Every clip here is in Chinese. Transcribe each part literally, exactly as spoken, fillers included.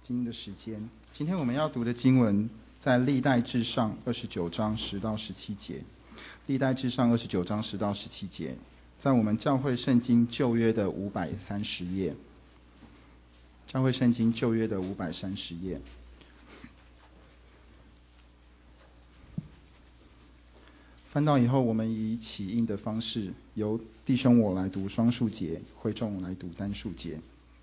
经的时间。今天我们要读的经文在历代志上二十九章十到十七节。历代志上二十九章十到十七节，在我们教会圣经旧约的五百三十页。教会圣经旧约的五百三十页。翻到以后，我们以起印的方式，由弟兄我来读双数节，会众来读单数节。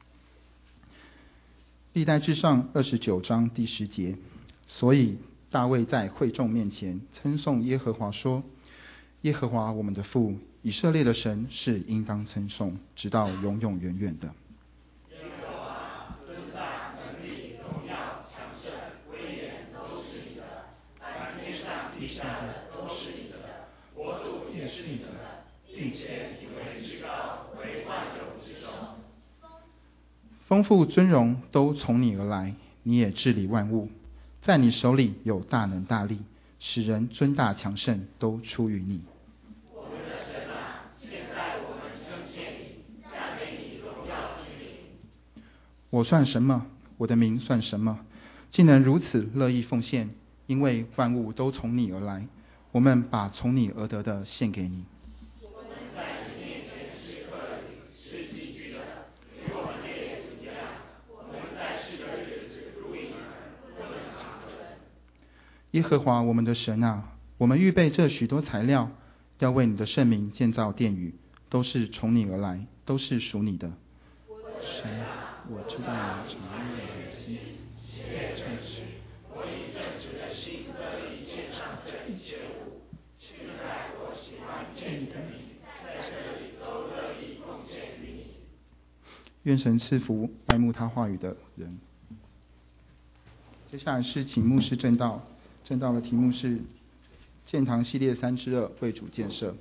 历代志上二十九章第十节，所以大卫在会众面前称颂耶和华说：耶和华我们的父，以色列的神是应当称颂，直到永永远远的。 耶和华尊大能力荣耀强盛威严都是你的，凡天上地下的都是你的，国度也是你的，并且以为至高为万有之首。 丰富尊荣都从你而来，你也治理万物，在你手里有大能大力，使人尊大强盛都出于你。 我们的神啊，现在我们称谢你，赞美你荣耀之名。 我算什么？我的名算什么？竟能如此乐意奉献，因为万物都从你而来，我们把从你而得的献给你。 我们在你面前是客旅，是寄居的，与我们列祖一样。我们在世的日子如婴儿，不能长存。 耶和华我们的神啊，我们预备这许多材料，要为你的圣名建造殿宇，都是从你而来，都是属你的。神啊，我知道你常乐人心，喜悦正直。 我以正直的心乐意献上这一切物。现在我喜欢见你的名，在这里都乐意奉献于你。 愿神赐福爱慕他话语的人。接下来是请牧师正道，正道的题目是建堂系列三之二为主建设。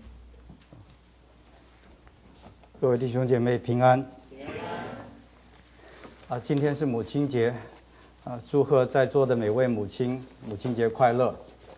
各位弟兄姐妹平安。啊，今天是母亲节，啊，祝贺在座的每位母亲，母亲节快乐。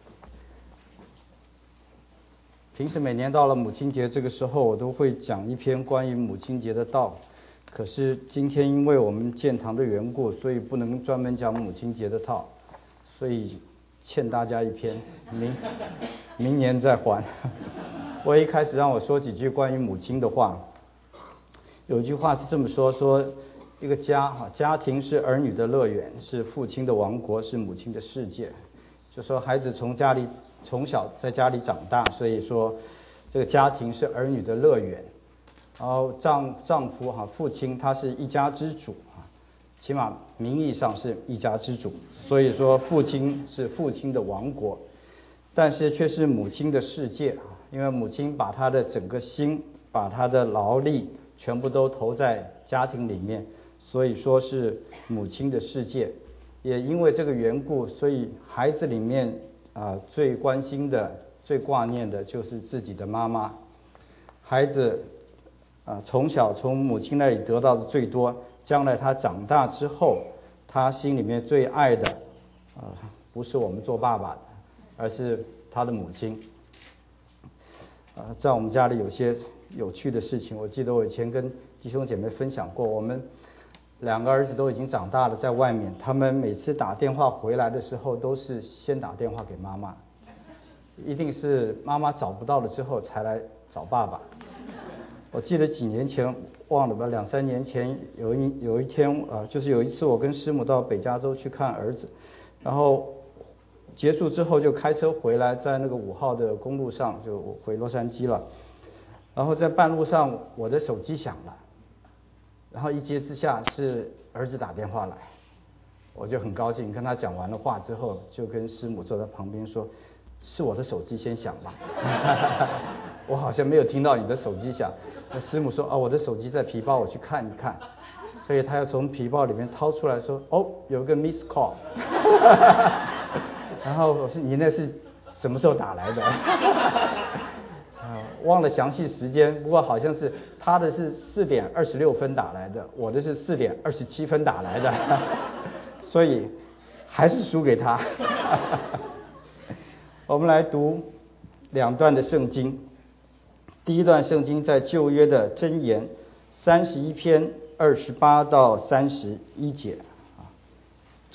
平时每年到了母亲节这个时候，我都会讲一篇关于母亲节的道。可是今天因为我们建堂的缘故，所以不能专门讲母亲节的道，所以欠大家一篇，明明年再还。我一开始让我说几句关于母亲的话。有一句话是这么说：说一个家哈，家庭是儿女的乐园，是父亲的王国，是母亲的世界。就说孩子从家里从小在家里长大，所以说这个家庭是儿女的乐园。然后丈丈夫哈，父亲他是一家之主啊，起码名义上是一家之主，所以说父亲是父亲的王国，但是却是母亲的世界啊，因为母亲把她的整个心，把她的劳力全部都投在家庭里面，所以说是母亲的世界。也因为这个缘故，所以孩子里面啊、呃、最关心的、最挂念的就是自己的妈妈。孩子啊、呃、从小从母亲那里得到的最多，将来他长大之后，他心里面最爱的啊、呃、不是我们做爸爸的，而是他的母亲。啊、呃，在我们家里有些有趣的事情，我记得我以前跟弟兄姐妹分享过，我们两个儿子都已经长大了，在外面，他们每次打电话回来的时候，都是先打电话给妈妈，一定是妈妈找不到了之后才来找爸爸。我记得几年前忘了吧，两三年前有一有一天啊、呃，就是有一次我跟师母到北加州去看儿子，然后结束之后就开车回来，在那个五号的公路上就回洛杉矶了。然后在半路上我的手机响了，然后一接之下是儿子打电话来，我就很高兴，跟他讲完了话之后，就跟师母坐在旁边说：是我的手机先响吧。我好像没有听到你的手机响。那师母说：哦，我的手机在皮包，我去看一看。所以他要从皮包里面掏出来说：哦，有个 miss call。然后我说：你那是什么时候打来的？啊，忘了详细时间，不过好像是他的是四点二十六分打来的，我的是四点二十七分打来的，所以还是输给他。我们来读两段的圣经。第一段圣经在旧约的箴言三十一篇二十八到三十一节啊，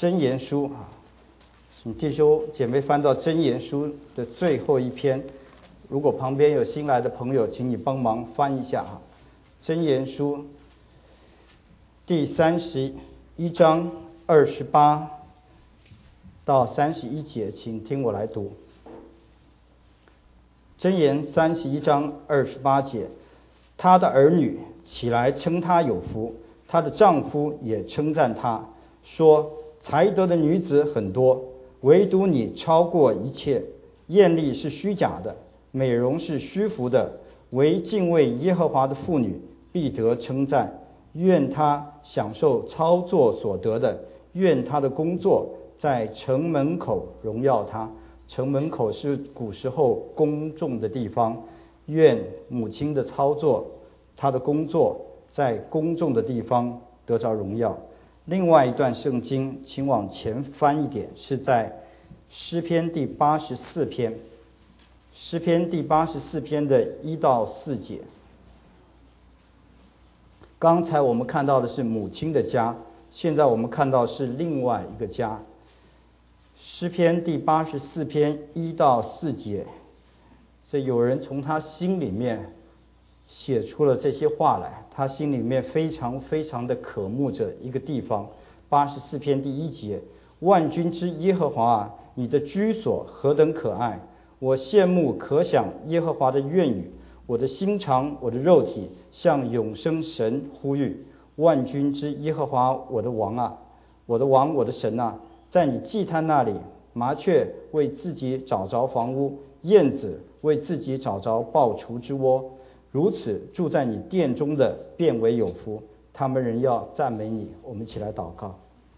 箴言书啊，请弟兄姐妹翻到箴言书的最后一篇。如果旁边有新来的朋友，请你帮忙翻一下哈。箴言书第三十一章二十八到三十一节，请听我来读。箴言三十一章二十八节，她的儿女起来称她有福，她的丈夫也称赞她，说才德的女子很多，唯独你超过一切。艳丽是虚假的，美容是虚浮的，唯敬畏耶和华的妇女必得称赞。愿她享受操作所得的，愿她的工作在城门口荣耀她。城门口是古时候公众的地方，愿母亲的操作，她的工作在公众的地方得着荣耀。另外一段圣经，请往前翻一点，是在诗篇第八十四篇，诗篇第八十四篇的一到四节。刚才我们看到的是母亲的家，现在我们看到是另外一个家。诗篇第八十四篇一到四节，所以有人从他心里面写出了这些话来，他心里面非常非常的渴慕着一个地方。八十四篇第一节，万军之耶和华啊，你的居所何等可爱！我羡慕可想耶和华的愿语，我的心肠，我的肉体向永生神呼吁。万军之耶和华，我的王啊，我的王，我的神啊，在你祭坛那里，麻雀为自己找着房屋，燕子为自己找着抱雏之窝。如此住在你殿中的便为有福，他们人要赞美你。我们一起来祷告。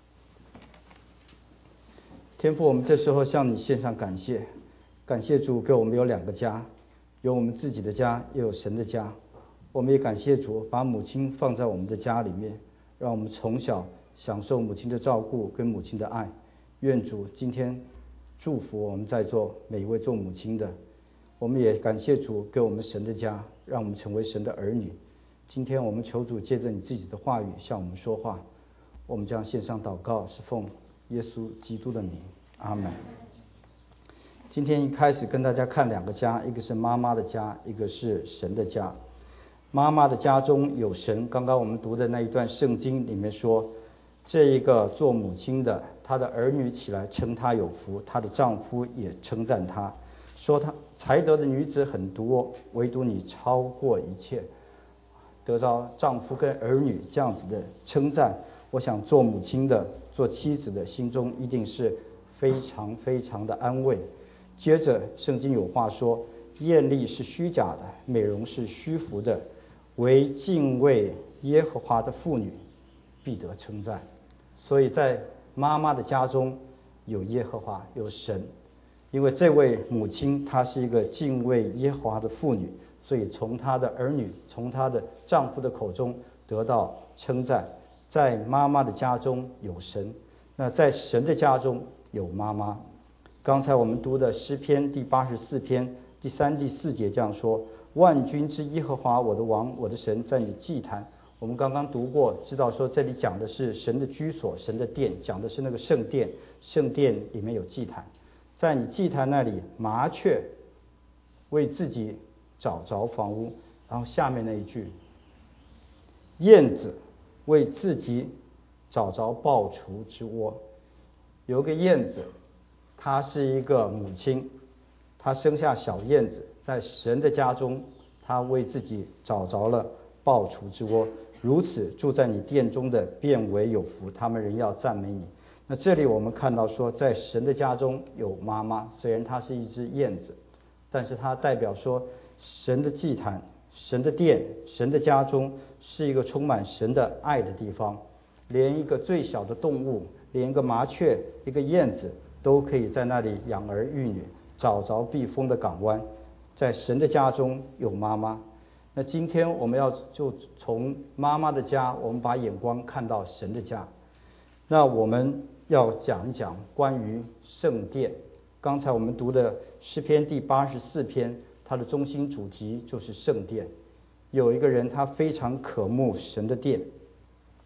天父，我们这时候向你献上感谢，感谢主给我们有两个家，有我们自己的家，也有神的家。我们也感谢主把母亲放在我们的家里面，让我们从小享受母亲的照顾跟母亲的爱。愿主今天祝福我们在座每一位做母亲的，我们也感谢主给我们神的家，让我们成为神的儿女。今天我们求主借着你自己的话语向我们说话，我们将献上祷告，是奉耶稣基督的名，阿们。今天一开始跟大家看两个家，一个是妈妈的家，一个是神的家。妈妈的家中有神，刚刚我们读的那一段圣经里面说，这一个做母亲的，她的儿女起来称她有福，她的丈夫也称赞她，说她才德的女子很多，唯独你超过一切。得到丈夫跟儿女这样子的称赞，我想做母亲的，做妻子的心中一定是非常非常的安慰。接着圣经有话说，艳丽是虚假的，美容是虚浮的，唯敬畏耶和华的妇女必得称赞。所以在妈妈的家中有耶和华，有神，因为这位母亲她是一个敬畏耶和华的妇女，所以从她的儿女，从她的丈夫的口中得到称赞。在妈妈的家中有神，那在神的家中有妈妈。刚才我们读的诗篇第八十四篇第三第四节这样说，万军之耶和华，我的王，我的神，在你祭坛。我们刚刚读过，知道说这里讲的是神的居所，神的殿，讲的是那个圣殿，圣殿里面有祭坛。在你祭坛那里，麻雀为自己找着房屋，然后下面那一句，燕子为自己找着抱雏之窝。有个燕子，她是一个母亲，她生下小燕子，在神的家中，她为自己找着了抱雏之窝。如此住在你殿中的便为有福，他们人要赞美你。那这里我们看到说，在神的家中有妈妈，虽然她是一只燕子，但是它代表说神的祭坛，神的殿，神的家中是一个充满神的爱的地方。连一个最小的动物，连一个麻雀，一个燕子都可以在那里养儿育女，找着避风的港湾。在神的家中有妈妈。那今天我们要就从妈妈的家，我们把眼光看到神的家。那我们要讲一讲关于圣殿。刚才我们读的诗篇第八十四篇，它的中心主题就是圣殿。有一个人他非常渴慕神的殿，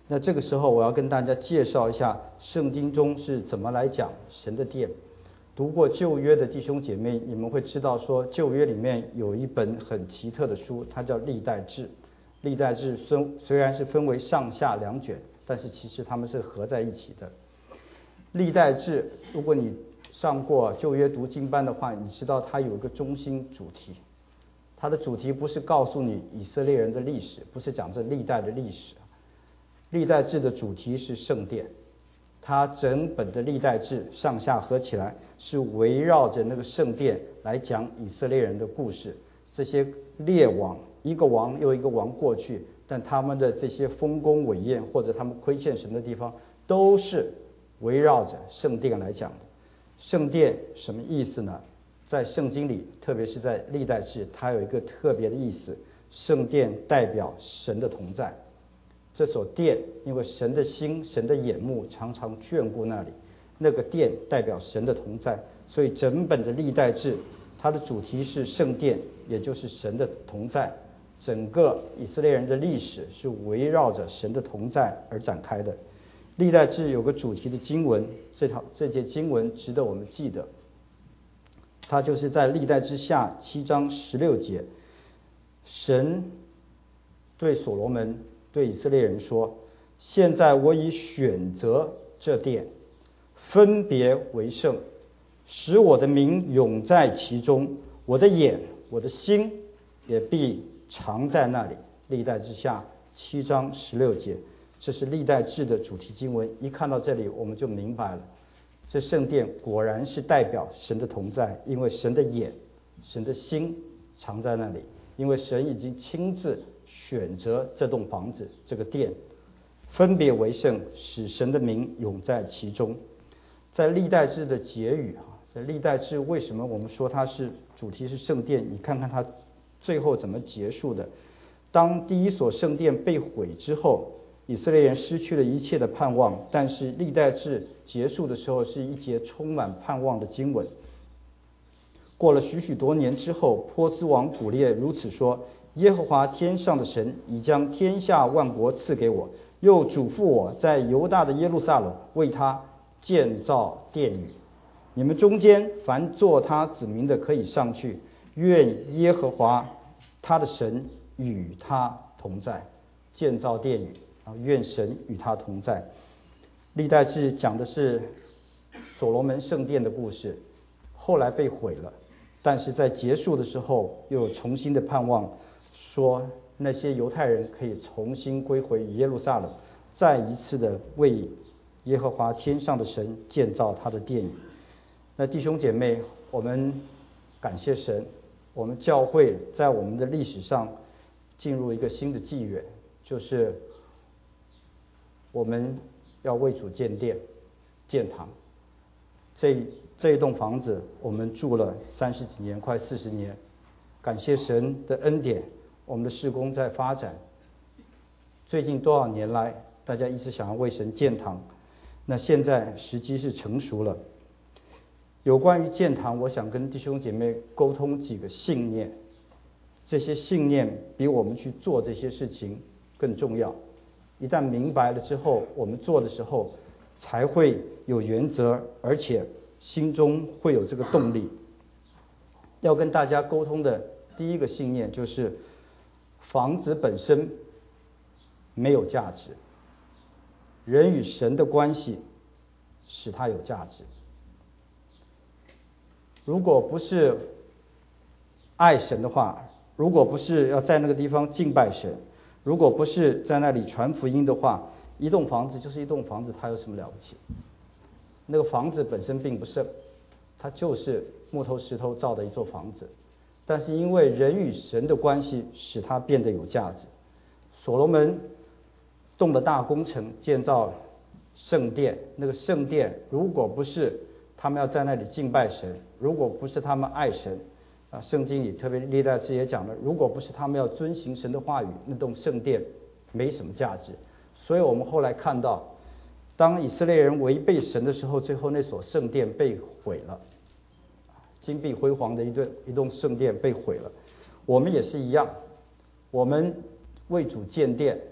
那这个时候我要跟大家介绍一下圣经中是怎么来讲神的殿。读过旧约的弟兄姐妹，你们会知道说旧约里面有一本很奇特的书，它叫历代志。历代志虽然是分为上下两卷，但是其实它们是合在一起的。历代志，如果你上过旧约读经班的话，你知道它有一个中心主题。它的主题不是告诉你以色列人的历史，不是讲这历代的历史。历代志的主题是圣殿，它整本的历代志上下合起来是围绕着那个圣殿来讲以色列人的故事。这些列王，一个王又一个王过去，但他们的这些丰功伟业或者他们亏欠神的地方，都是围绕着圣殿来讲的。圣殿什么意思呢？在圣经里，特别是在历代志，它有一个特别的意思，圣殿代表神的同在。这所殿，因为神的心、神的眼目常常眷顾那里，那个殿代表神的同在，所以整本的历代志，它的主题是圣殿，也就是神的同在。整个以色列人的历史是围绕着神的同在而展开的。历代志有个主题的经文，这条这节经文值得我们记得，它就是在历代志下七章十六节，神对所罗门对以色列人说：现在我已选择这殿，分别为圣，使我的名永在其中，我的眼我的心也必常在那里。历代志下七章十六节，这是历代志的主题经文。一看到这里我们就明白了，这圣殿果然是代表神的同在，因为神的眼神的心常在那里，因为神已经亲自选择这栋房子，这个殿分别为圣，使神的名永在其中。在历代志的结语啊，在历代志为什么我们说它是主题是圣殿？你看看它最后怎么结束的。当第一所圣殿被毁之后，以色列人失去了一切的盼望，但是历代志结束的时候是一节充满盼望的经文。过了许许多年之后，波斯王古列如此说：耶和华天上的神已将天下万国赐给我，又嘱咐我在犹大的耶路撒冷为他建造殿宇。你们中间凡做他子民的可以上去，愿耶和华他的神与他同在。建造殿宇，然后愿神与他同在。历代志讲的是所罗门圣殿的故事，后来被毁了，但是在结束的时候又有重新的盼望，说那些犹太人可以重新归回耶路撒冷，再一次的为耶和华天上的神建造他的殿宇。那弟兄姐妹，我们感谢神，我们教会在我们的历史上进入一个新的纪元，就是我们要为主建殿建堂。这这一栋房子我们住了三十几年，快四十年，感谢神的恩典，我们的事工在发展。最近多少年来，大家一直想要为神建堂，那现在时机是成熟了。有关于建堂，我想跟弟兄姐妹沟通几个信念，这些信念比我们去做这些事情更重要。一旦明白了之后，我们做的时候才会有原则，而且心中会有这个动力。要跟大家沟通的第一个信念就是，房子本身没有价值，人与神的关系使它有价值。如果不是爱神的话，如果不是要在那个地方敬拜神，如果不是在那里传福音的话，一栋房子就是一栋房子，它有什么了不起？那个房子本身并不是，它就是木头石头造的一座房子，但是因为人与神的关系使它变得有价值。所罗门动了大工程，建造圣殿，那个圣殿如果不是他们要在那里敬拜神，如果不是他们爱神啊，圣经里特别历代志也讲了，如果不是他们要遵行神的话语，那栋圣殿没什么价值。所以我们后来看到，当以色列人违背神的时候，最后那所圣殿被毁了，金碧辉煌的一栋一栋圣殿被毁了。我们也是一样，我们为主建殿，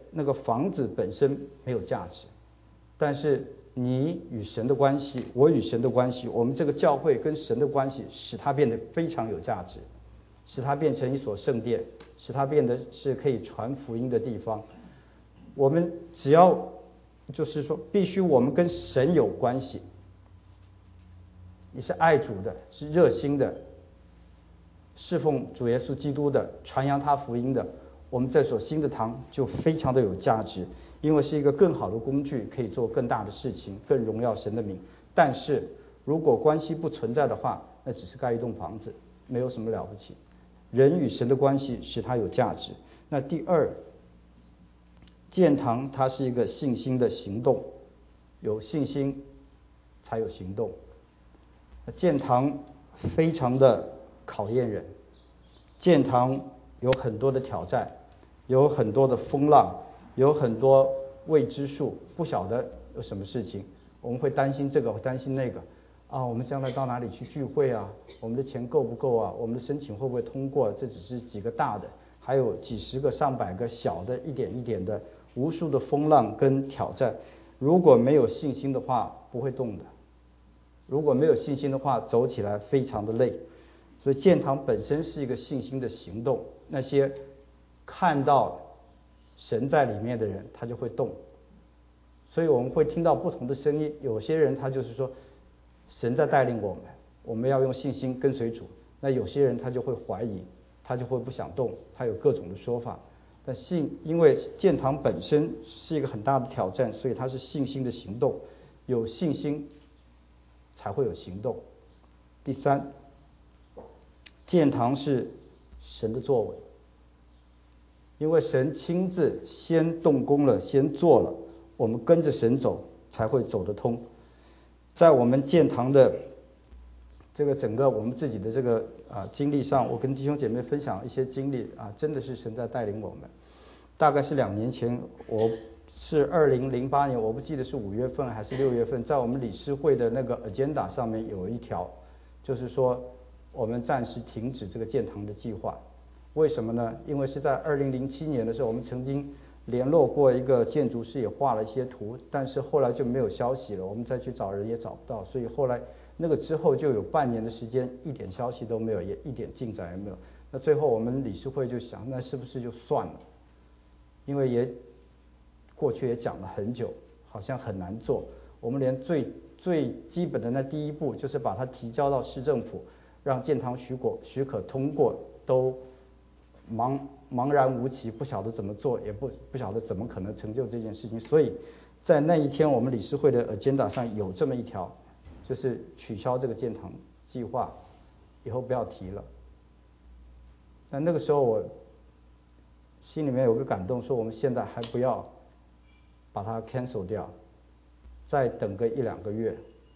那个房子本身没有价值，但是你与神的关系，我与神的关系，我们这个教会跟神的关系，使它变得非常有价值，使它变成一所圣殿，使它变得是可以传福音的地方。我们只要就是说，必须我们跟神有关系，你是爱主的，是热心的，侍奉主耶稣基督的，传扬他福音的，我们这所新的堂就非常的有价值，因为是一个更好的工具，可以做更大的事情，更荣耀神的名。但是如果关系不存在的话，那只是盖一栋房子，没有什么了不起。人与神的关系使它有价值。那第二，建堂它是一个信心的行动，有信心才有行动。建堂非常的考验人，建堂有很多的挑战，有很多的风浪，有很多未知数，不晓得有什么事情，我们会担心这个，担心那个啊，我们将来到哪里去聚会啊？我们的钱够不够啊？我们的申请会不会通过？这只是几个大的，还有几十个、上百个小的，一点一点的，无数的风浪跟挑战。如果没有信心的话，不会动的。如果没有信心的话，走起来非常的累。所以建堂本身是一个信心的行动，那些看到神在里面的人，他就会动。所以我们会听到不同的声音，有些人他就是说神在带领我们，我们要用信心跟随主。那有些人他就会怀疑，他就会不想动，他有各种的说法。但信，因为建堂本身是一个很大的挑战，所以它是信心的行动，有信心才会有行动。第三，建堂是神的作为，因为神亲自先动工了，先做了，我们跟着神走才会走得通。在我们建堂的这个整个我们自己的这个啊经历上，我跟弟兄姐妹分享一些经历啊，真的是神在带领我们。大概是两年前，我是二零零八年，我不记得是五月份还是六月份，在我们理事会的那个 agenda 上面有一条，就是说我们暂时停止这个建堂的计划。为什么呢？因为是在二零零七年的时候，我们曾经联络过一个建筑师，也画了一些图，但是后来就没有消息了，我们再去找人也找不到，所以后来那个之后就有半年的时间，一点消息都没有，也一点进展也没有。那最后我们理事会就想，那是不是就算了？因为也过去也讲了很久，好像很难做。我们连最最基本的那第一步，就是把它提交到市政府，让建堂许可许可通过，都茫茫然无期，不晓得怎么做，也不不晓得怎么可能成就这件事情。所以在那一天，我们理事会的 agenda 上有这么一条，就是取消这个建堂计划，以后不要提了。但那个时候我心里面有个感动，说我们现在还不要把它 cancel 掉，再等个一两个月。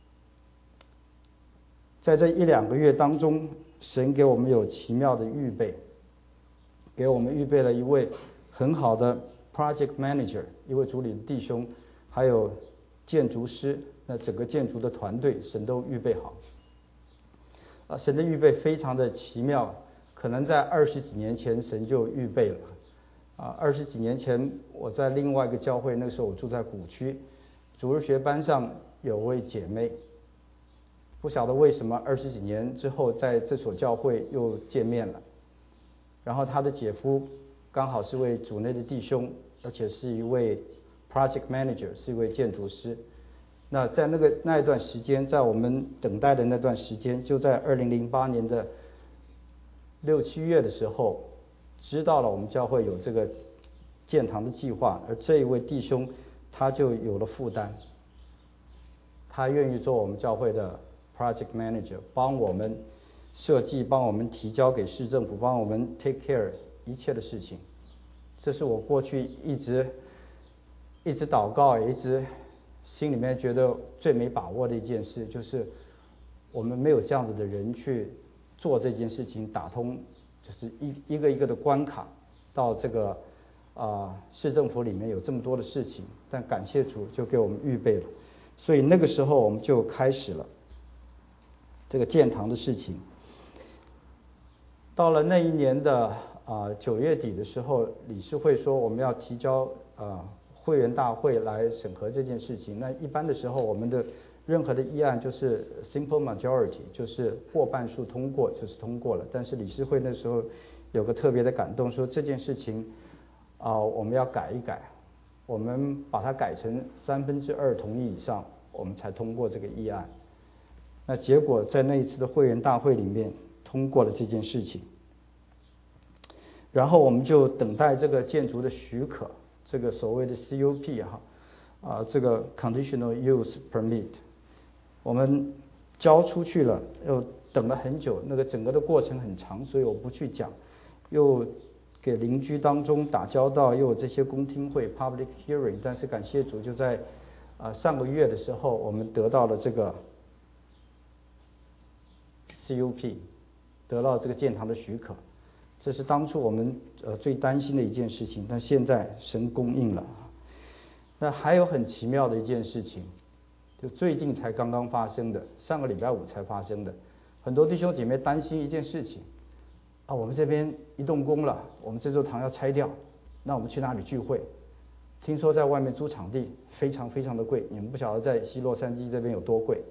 在这一两个月当中，神给我们有奇妙的预备，给我们预备了一位很好的 project manager， 一位主理的弟兄，还有建筑师，那整个建筑的团队神都预备好。啊，神的预备非常的奇妙，可能在二十几年前神就预备了。啊，二十几年前我在另外一个教会，那个时候我住在古区，主日学班上有位姐妹，不晓得为什么二十几年之后在这所教会又见面了。然后她的姐夫刚好是位主内的弟兄，而且是一位 project manager， 是一位建筑师。那在那个那一段时间，在我们等待的那段时间，就在二零零八年的六七月的时候，知道了我们教会有这个建堂的计划，而这一位弟兄他就有了负担，他愿意做我们教会的 project manager， 帮我们设计，帮我们提交给市政府，帮我们 take care 一切的事情。这是我过去一直一直祷告，也一直心里面觉得最没把握的一件事，就是我们没有这样子的人去做这件事情，打通就是一一个一个的关卡，到这个啊、呃、市政府里面有这么多的事情，但感谢主就给我们预备了，所以那个时候我们就开始了这个建堂的事情。到了那一年的啊九月底的时候，理事会说我们要提交呃会员大会来审核这件事情。那一般的时候，我们的任何的议案就是 simple majority， 就是过半数通过就是通过了。但是理事会那时候有个特别的感动，说这件事情啊、呃、我们要改一改，我们把它改成三分之二同意以上，我们才通过这个议案。那结果在那一次的会员大会里面通过了这件事情，然后我们就等待这个建筑的许可，这个所谓的 C U P 哈，啊这个 Conditional Use Permit， 我们交出去了，又等了很久，那个整个的过程很长，所以我不去讲，又给邻居当中打交道，又有这些公听会 public hearing， 但是感谢主，就在啊、呃、上个月的时候，我们得到了这个 C U P， 得到这个建堂的许可，这是当初我们呃最担心的一件事情，但现在神供应了。那还有很奇妙的一件事情，就最近才刚刚发生的，上个礼拜五才发生的，很多弟兄姐妹担心一件事情啊，我们这边一动工了，我们这座堂要拆掉，那我们去哪里聚会？听说在外面租场地非常非常的贵，你们不晓得在西洛杉矶这边有多贵。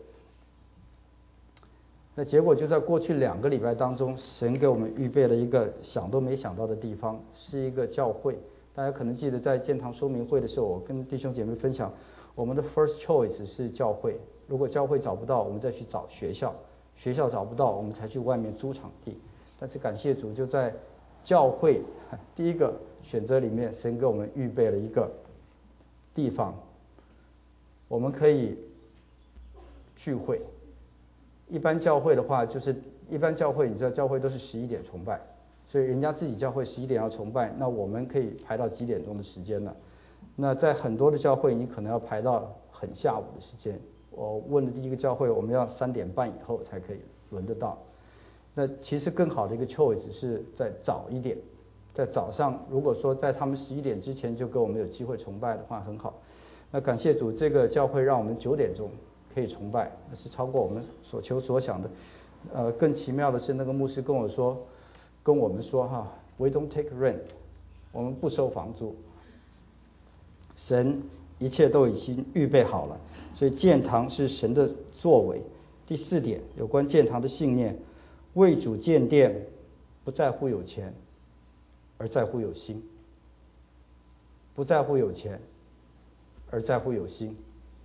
那结果就在过去两个礼拜当中，神给我们预备了一个想都没想到的地方，是一个教会。大家可能记得在建堂说明会的时候，我跟弟兄姐妹分享，我们的 first choice 是教会，如果教会找不到，我们再去找学校，学校找不到，我们才去外面租场地。但是感谢主，就在教会第一个选择里面，神给我们预备了一个地方，我们可以聚会。一般教会的话，就是一般教会，你知道教会都是十一点崇拜，所以人家自己教会十一点要崇拜，那我们可以排到几点钟的时间呢？那在很多的教会，你可能要排到很下午的时间。我问的第一个教会，我们要三点半以后才可以轮得到。那其实更好的一个 choice 是在早一点，在早上，如果说在他们十一点之前就跟我们有机会崇拜的话，很好。那感谢主，这个教会让我们九点钟可以崇拜，那是超过我们所求所想的。呃，更奇妙的是，那个牧师跟我说，跟我们说哈 ，We don't take rent， 我们不收房租。神一切都已经预备好了，所以建堂是神的作为。第四点，有关建堂的信念，为主建殿，不在乎有钱，而在乎有心。不在乎有钱，而在乎有心。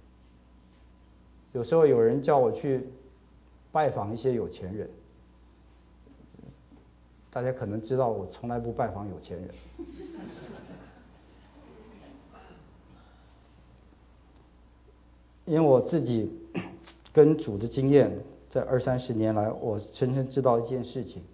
有时候有人叫我去拜访一些有钱人，大家可能知道我从来不拜访有钱人。因为我自己跟主的经验，在二三十年来，我深深知道一件事情：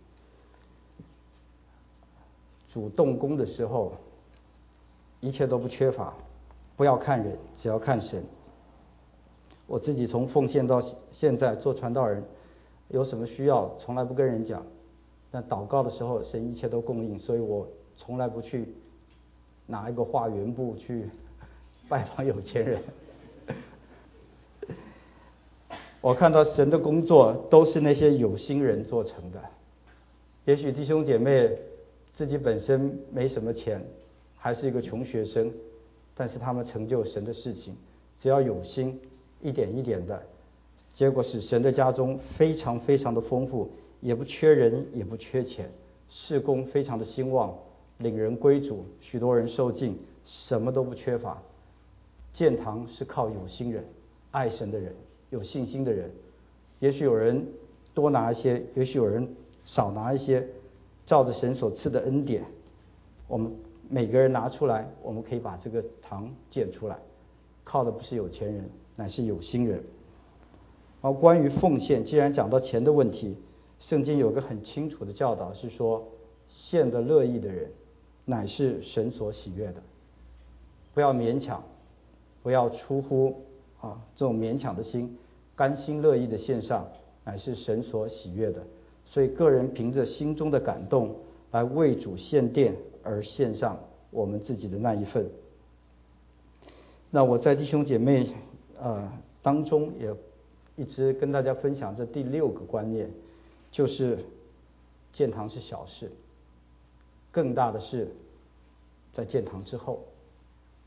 主动工的时候，一切都不缺乏，不要看人，只要看神。我自己从奉献到现在做传道人，有什么需要从来不跟人讲，但祷告的时候，神一切都供应，所以我从来不去拿一个化缘布去拜访有钱人。我看到神的工作都是那些有心人做成的。也许弟兄姐妹自己本身没什么钱，还是一个穷学生，但是他们成就神的事情，只要有心，一点一点的，结果使神的家中非常非常的丰富，也不缺人，也不缺钱，事工非常的兴旺，领人归主，许多人受尽，什么都不缺乏。建堂是靠有心人，爱神的人，有信心的人。也许有人多拿一些，也许有人少拿一些，照着神所赐的恩典，我们每个人拿出来，我们可以把这个堂建出来。靠的不是有钱人，乃是有心人。而关于奉献，既然讲到钱的问题，圣经有个很清楚的教导，是说献得乐意的人，乃是神所喜悦的。不要勉强，不要出乎啊这种勉强的心，甘心乐意的献上，乃是神所喜悦的。所以个人凭着心中的感动，来为主献殿而献上我们自己的那一份。那我在弟兄姐妹呃当中也一直跟大家分享这第六个观念，就是建堂是小事，更大的是在建堂之后。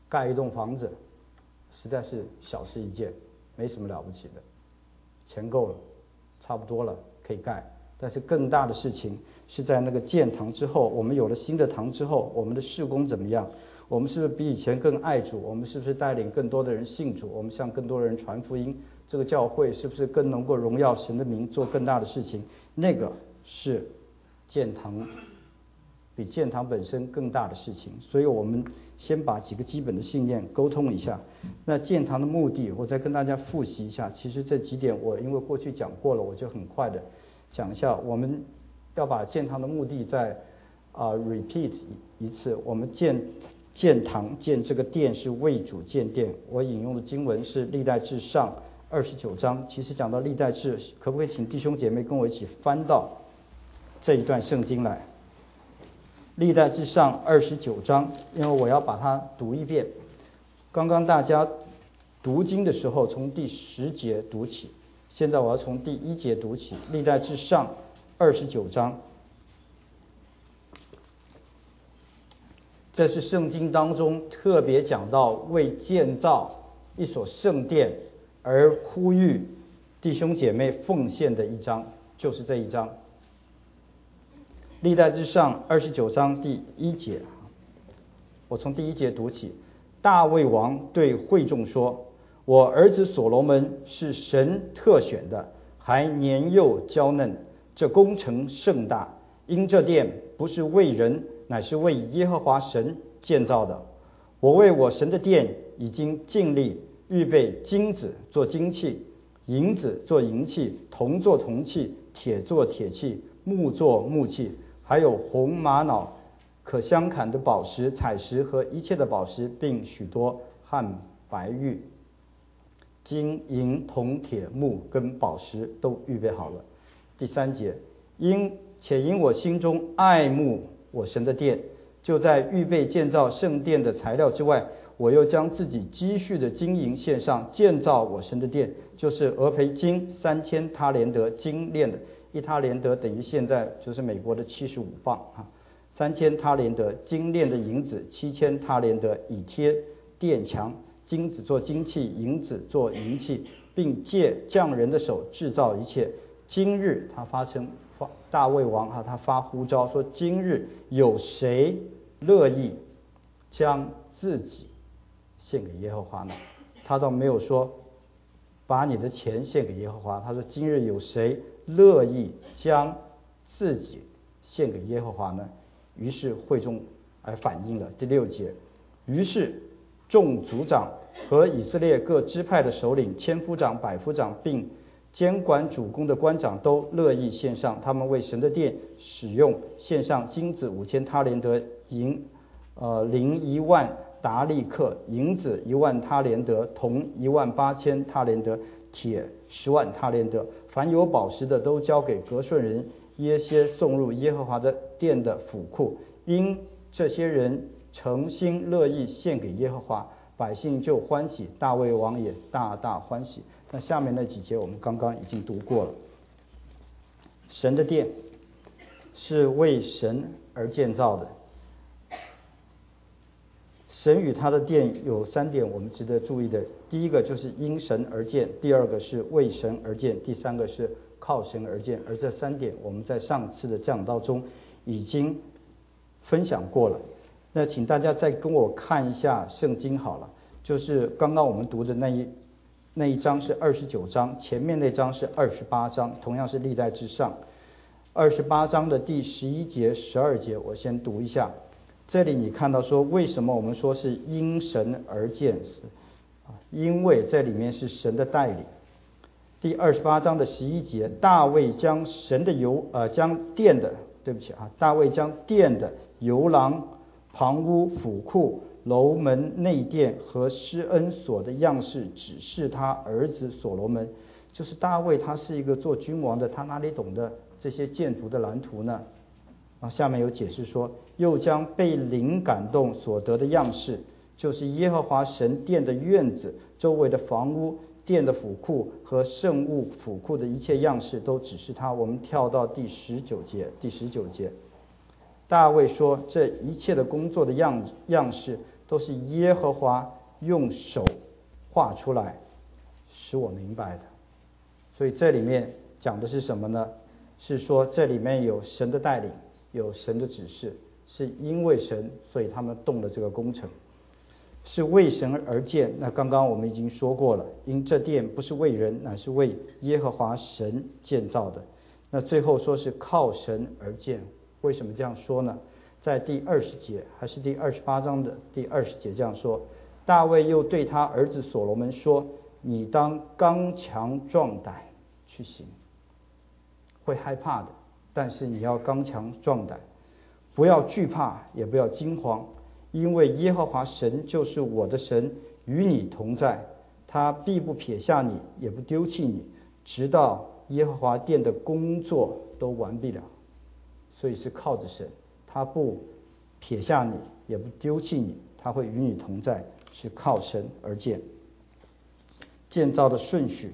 盖一栋房子实在是小事一件，没什么了不起的，钱够了，差不多了，可以盖。但是更大的事情是在那个建堂之后，我们有了新的堂之后，我们的事工怎么样？我们是不是比以前更爱主？我们是不是带领更多的人信主？我们向更多的人传福音？这个教会是不是更能够荣耀神的名，做更大的事情？那个是建堂比建堂本身更大的事情。所以我们先把几个基本的信念沟通一下。那建堂的目的我再跟大家复习一下，其实这几点我因为过去讲过了，我就很快的讲一下。我们要把建堂的目的再啊、呃、repeat 一次。我们建建堂建这个殿是为主建殿。我引用的经文是历代志上二十九章。其实讲到历代志，可不可以请弟兄姐妹跟我一起翻到这一段圣经来？历代志上二十九章，因为我要把它读一遍。刚刚大家读经的时候从第十节读起，现在我要从第一节读起。历代志上二十九章，这是圣经当中特别讲到为建造一所圣殿而呼吁弟兄姐妹奉献的一章，就是这一章。历代志上二十九章第一节，我从第一节读起。大卫王对会众说：我儿子所罗门是神特选的，还年幼娇嫩，这工程盛大，因这殿不是为人，乃是为耶和华神建造的。我为我神的殿已经尽力预备金子做金器，银子做银器，铜做铜器，铁做铁器，木做木器，还有红玛瑙、可相砍的宝石、彩石和一切的宝石，并许多汉白玉、金银铜铁木跟宝石都预备好了。第三节，因且因我心中爱慕我神的殿，就在预备建造圣殿的材料之外，我又将自己积蓄的金银献上，建造我神的殿，就是俄培金三千他连德，精炼的一他连德等于现在就是美国的七十五磅啊，三千他连德，精炼的银子七千他连德，以贴殿墙，金子做金器，银子做银器，并借匠人的手制造一切。今日他发称大卫王啊，他发呼召说：今日有谁乐意将自己献给耶和华呢？他倒没有说把你的钱献给耶和华，他说今日有谁乐意将自己献给耶和华呢？于是会众来反映了。第六节，于是众族长和以色列各支派的首领、千夫长、百夫长，并监管主公的官长都乐意献上，他们为神的殿使用，献上金子五千他连德，银呃零一万达利克，银子一万他连德，铜一万八千他连德，铁十万他连德。凡有宝石的都交给革顺人耶歇送入耶和华的殿的府库，因这些人诚心乐意献给耶和华，百姓就欢喜，大卫王也大大欢喜。那下面那几节我们刚刚已经读过了。神的殿是为神而建造的，神与他的殿有三点我们值得注意的。第一个就是因神而建，第二个是为神而建，第三个是靠神而建。而这三点我们在上次的讲道中已经分享过了。那请大家再跟我看一下圣经好了，就是刚刚我们读的那一那一章是二十九章，前面那章是二十八章，同样是历代志上。二十八章的第十一节、十二节，我先读一下。这里你看到说，为什么我们说是因神而建？因为这里面是神的带领。第二十八章的十一节，大卫将神的游呃将殿的，对不起啊，大卫将殿的游廊、旁屋、府库、楼门、内殿和施恩所的样式指示他儿子所罗门。就是大卫他是一个做君王的，他哪里懂得这些建筑的蓝图呢？啊，下面有解释说，又将被灵感动所得的样式，就是耶和华神殿的院子、周围的房屋、殿的府库和圣物府库的一切样式，都指示他。我们跳到第十九节，第十九节，大卫说，这一切的工作的样样式都是耶和华用手画出来使我明白的。所以这里面讲的是什么呢？是说这里面有神的带领，有神的指示，是因为神，所以他们动了这个工程，是为神而建。那刚刚我们已经说过了，因这殿不是为人，乃是为耶和华神建造的。那最后说是靠神而建，为什么这样说呢？在第二十节，还是第二十八章的第二十节这样说：大卫又对他儿子所罗门说，你当刚强壮胆去行。会害怕的，但是你要刚强壮胆，不要惧怕，也不要惊慌，因为耶和华神就是我的神，与你同在，他必不撇下你，也不丢弃你，直到耶和华殿的工作都完毕了。所以是靠着神，他不撇下你，也不丢弃你，他会与你同在，是靠神而建。建造的顺序，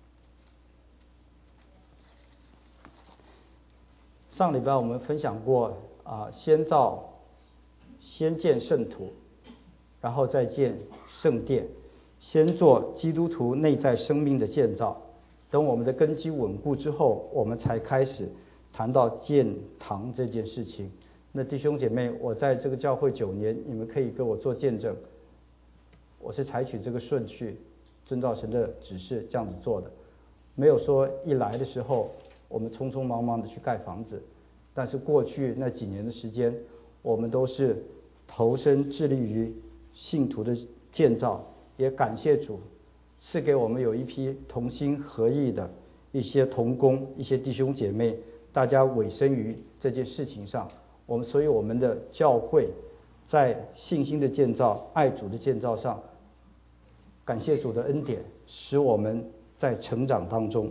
上礼拜我们分享过啊，先造先建圣徒，然后再建圣殿，先做基督徒内在生命的建造。等我们的根基稳固之后，我们才开始谈到建堂这件事情。那弟兄姐妹，我在这个教会九年，你们可以给我做见证，我是采取这个顺序，遵照神的指示这样子做的，没有说一来的时候我们匆匆忙忙的去盖房子。但是过去那几年的时间，我们都是投身致力于信徒的建造，也感谢主赐给我们有一批同心合意的一些同工，一些弟兄姐妹，大家委身于这件事情上。我们所以我们的教会在信心的建造、爱主的建造上，感谢主的恩典，使我们在成长当中。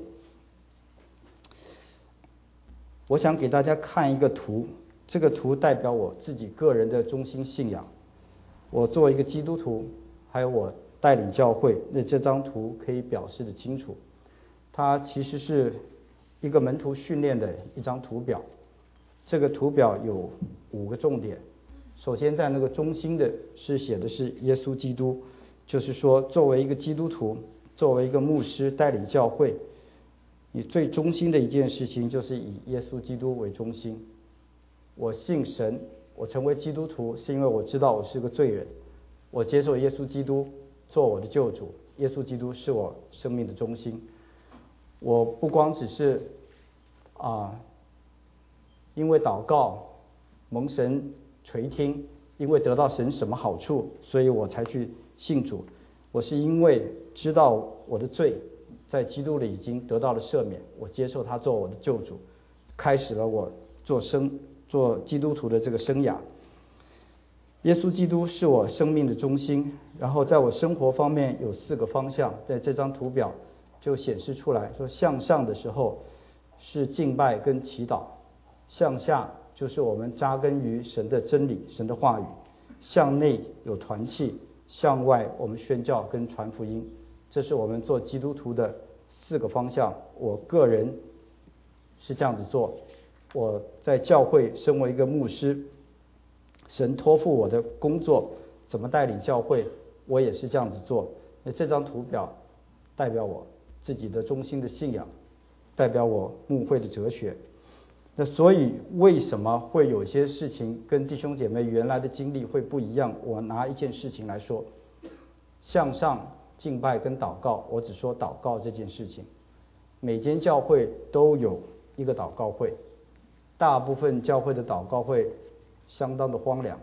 我想给大家看一个图，这个图代表我自己个人的中心信仰。我作为一个基督徒，还有我带领教会，那这张图可以表示的清楚。它其实是一个门徒训练的一张图表。这个图表有五个重点。首先在那个中心的是写的是耶稣基督，就是说作为一个基督徒，作为一个牧师带领教会，你最中心的一件事情就是以耶稣基督为中心。我信神，我成为基督徒是因为我知道我是个罪人，我接受耶稣基督做我的救主，耶稣基督是我生命的中心。我不光只是啊，因为祷告蒙神垂听，因为得到神什么好处，所以我才去信主。我是因为知道我的罪在基督里已经得到了赦免，我接受他做我的救主，开始了我做生做基督徒的这个生涯。耶稣基督是我生命的中心，然后在我生活方面有四个方向，在这张图表就显示出来，说向上的时候是敬拜跟祈祷，向下就是我们扎根于神的真理、神的话语，向内有团契，向外我们宣教跟传福音。这是我们做基督徒的四个方向。我个人是这样子做，我在教会身为一个牧师，神托付我的工作怎么带领教会，我也是这样子做。那这张图表代表我自己的中心的信仰，代表我牧会的哲学。那所以为什么会有些事情跟弟兄姐妹原来的经历会不一样？我拿一件事情来说，向上敬拜跟祷告，我只说祷告这件事情。每间教会都有一个祷告会，大部分教会的祷告会相当的荒凉。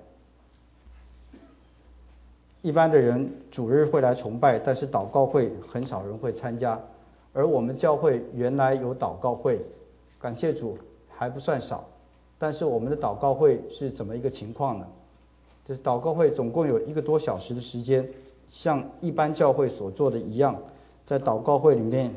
一般的人主日会来崇拜，但是祷告会很少人会参加。而我们教会原来有祷告会，感谢主还不算少。但是我们的祷告会是怎么一个情况呢？就是祷告会总共有一个多小时的时间，像一般教会所做的一样，在祷告会里面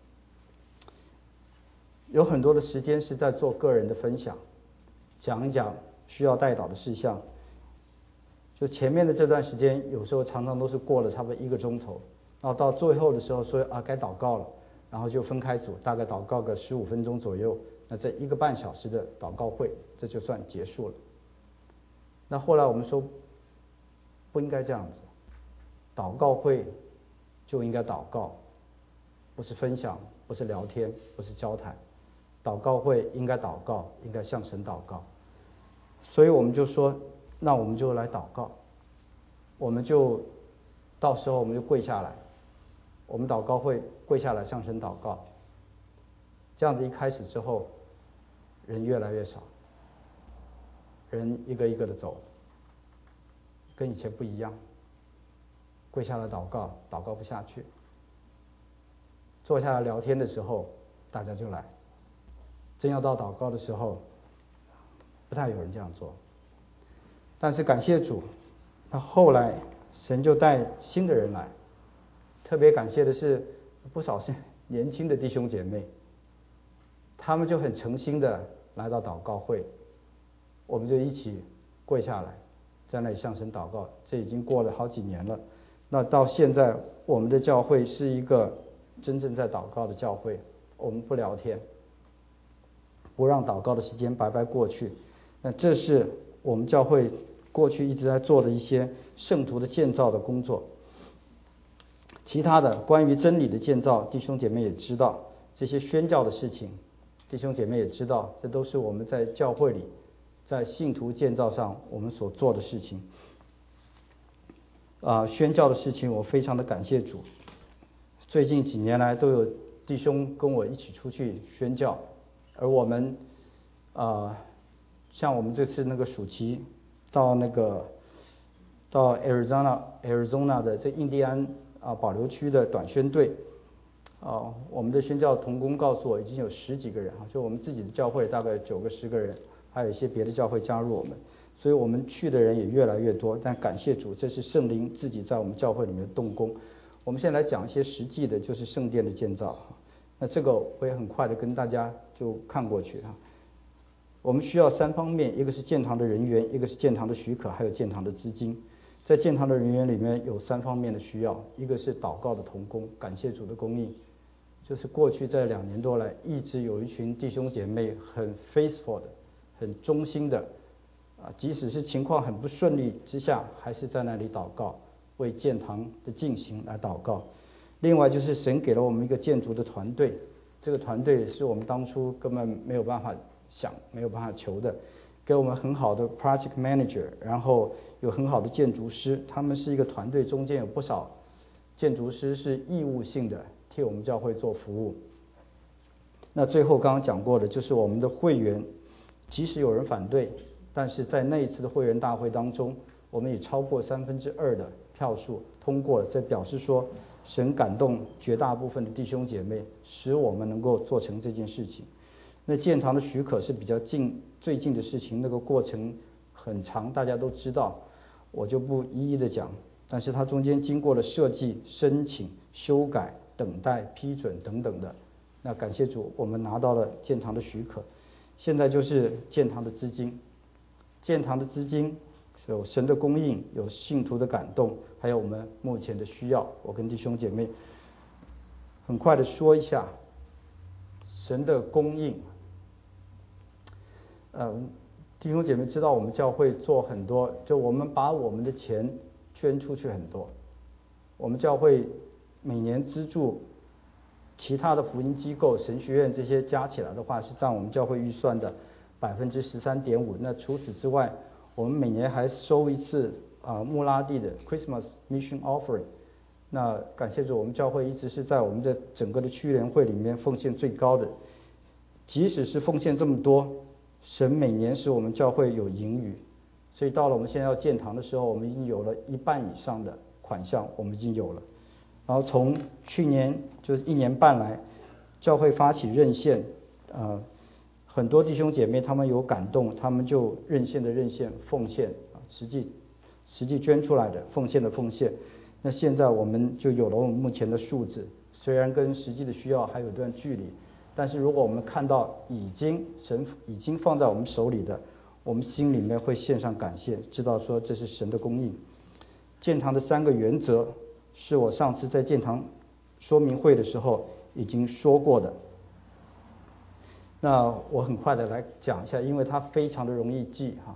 有很多的时间是在做个人的分享，讲一讲需要代祷的事项。就前面的这段时间，有时候常常都是过了差不多一个钟头，然后到最后的时候说啊该祷告了，然后就分开组，大概祷告个十五分钟左右，那这一个半小时的祷告会，这就算结束了。那后来我们说不应该这样子。祷告会就应该祷告，不是分享，不是聊天，不是交谈。祷告会应该祷告，应该向神祷告。所以我们就说，那我们就来祷告，我们就到时候我们就跪下来，我们祷告会跪下来向神祷告。这样子一开始之后，人越来越少，人一个一个的走，跟以前不一样。跪下来祷告，祷告不下去；坐下来聊天的时候，大家就来。真要到祷告的时候，不太有人这样做。但是感谢主，那后来神就带新的人来，特别感谢的是不少是年轻的弟兄姐妹，他们就很诚心的来到祷告会，我们就一起跪下来，在那里向神祷告。这已经过了好几年了。那到现在，我们的教会是一个真正在祷告的教会，我们不聊天，不让祷告的时间白白过去。那这是我们教会过去一直在做的一些圣徒的建造的工作。其他的关于真理的建造，弟兄姐妹也知道，这些宣教的事情，弟兄姐妹也知道，这都是我们在教会里在信徒建造上我们所做的事情。啊、呃，宣教的事情我非常的感谢主，最近几年来都有弟兄跟我一起出去宣教，而我们啊、呃，像我们这次那个暑期到那个到 Arizona Arizona 的这印第安啊、呃、保留区的短宣队啊、呃，我们的宣教同工告诉我已经有十几个人哈，就我们自己的教会大概九个十个人，还有一些别的教会加入我们。所以我们去的人也越来越多，但感谢主，这是圣灵自己在我们教会里面动工。我们现在来讲一些实际的，就是圣殿的建造。那这个我也很快的跟大家就看过去哈。我们需要三方面，一个是建堂的人员，一个是建堂的许可，还有建堂的资金。在建堂的人员里面有三方面的需要，一个是祷告的同工，感谢主的供应。就是过去这两年多来，一直有一群弟兄姐妹很 faithful 的，很忠心的。啊，即使是情况很不顺利之下，还是在那里祷告，为建堂的进行来祷告。另外就是神给了我们一个建筑的团队，这个团队是我们当初根本没有办法想、没有办法求的，给我们很好的 project manager， 然后有很好的建筑师，他们是一个团队，中间有不少建筑师是义务性的替我们教会做服务。那最后刚刚讲过的就是我们的会员，即使有人反对，但是在那一次的会员大会当中，我们以超过三分之二的票数通过了，这表示说神感动绝大部分的弟兄姐妹，使我们能够做成这件事情。那建堂的许可是比较近最近的事情，那个过程很长，大家都知道，我就不一一的讲。但是它中间经过了设计、申请、修改、等待、批准等等的。那感谢主，我们拿到了建堂的许可。现在就是建堂的资金。建堂的资金有神的供应，有信徒的感动，还有我们目前的需要。我跟弟兄姐妹很快的说一下神的供应。呃，弟兄姐妹知道我们教会做很多，就我们把我们的钱捐出去很多。我们教会每年资助其他的福音机构、神学院这些加起来的话，是占我们教会预算的百分之十三点五。那除此之外，我们每年还收一次啊、呃、穆拉蒂的 Christmas Mission Offering。那感谢主，我们教会一直是在我们的整个的区联会里面奉献最高的。即使是奉献这么多，神每年使我们教会有盈余。所以到了我们现在要建堂的时候，我们已经有了一半以上的款项，我们已经有了。然后从去年就是一年半来，教会发起认献，呃。很多弟兄姐妹他们有感动，他们就认献的认献，奉献啊，实际实际捐出来的奉献的奉献。那现在我们就有了我们目前的数字，虽然跟实际的需要还有段距离，但是如果我们看到已经神已经放在我们手里的，我们心里面会献上感谢，知道说这是神的供应。建堂的三个原则是我上次在建堂说明会的时候已经说过的。那我很快的来讲一下，因为它非常的容易记哈。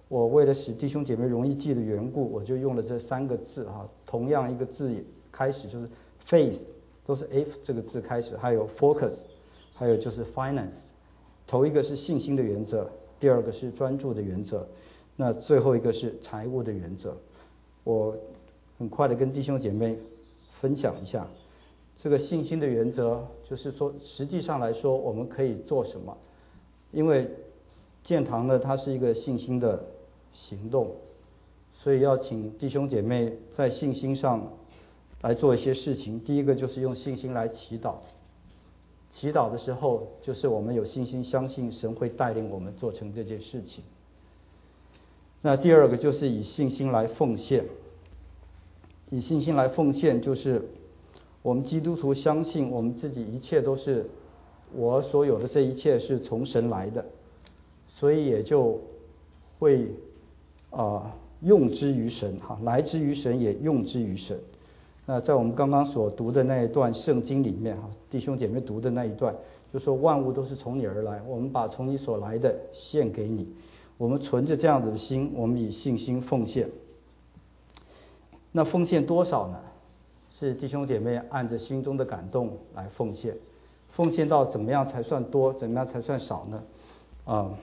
我为了使弟兄姐妹容易记的缘故，我就用了这三个字哈，同样一个字开始就是 faith， 都是 f 这个字开始，还有 focus， 还有就是 finance。头一个是信心的原则，第二个是专注的原则，那最后一个是财务的原则。我很快的跟弟兄姐妹分享一下这个信心的原则，就是说实际上来说我们可以做什么。因为建堂呢，它是一个信心的行动，所以要请弟兄姐妹在信心上来做一些事情。第一个就是用信心来祈祷，祈祷的时候就是我们有信心相信神会带领我们做成这件事情。那第二个就是以信心来奉献，以信心来奉献就是我们基督徒相信我们自己一切都是，我所有的这一切是从神来的，所以也就会啊、呃、用之于神哈，来之于神也用之于神。那在我们刚刚所读的那一段圣经里面哈，弟兄姐妹读的那一段，就说万物都是从你而来，我们把从你所来的献给你。我们存着这样子的心，我们以信心奉献。那奉献多少呢？是弟兄姐妹按着心中的感动来奉献。奉献到怎么样才算多，怎么样才算少呢？啊、呃，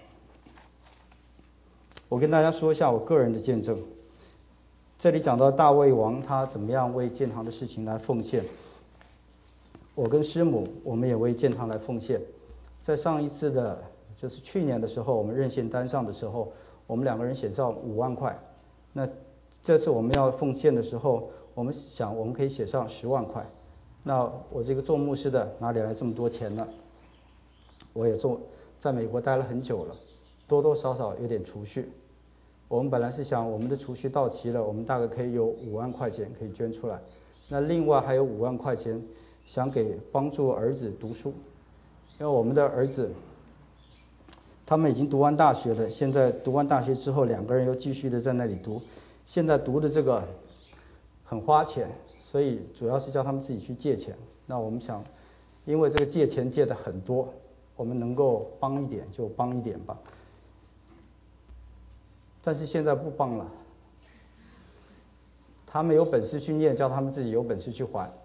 我跟大家说一下我个人的见证。这里讲到大卫王他怎么样为建堂的事情来奉献。我跟师母我们也为建堂来奉献。在上一次的就是去年的时候，我们认献单上的时候，我们两个人写上五万块。那这次我们要奉献的时候，我们想我们可以写上十万块。那我这个做牧师的哪里来这么多钱呢？我也做在美国待了很久了，多多少少有点储蓄。我们本来是想我们的储蓄到期了，我们大概可以有五万块钱可以捐出来。那另外还有五万块钱想给帮助儿子读书，因为我们的儿子他们已经读完大学了，现在读完大学之后两个人又继续的在那里读，现在读的这个很花钱，所以主要是叫他们自己去借钱。那我们想因为这个借钱借的很多，我们能够帮一点就帮一点吧。但是现在不帮了，他们有本事去念，叫他们自己有本事去还。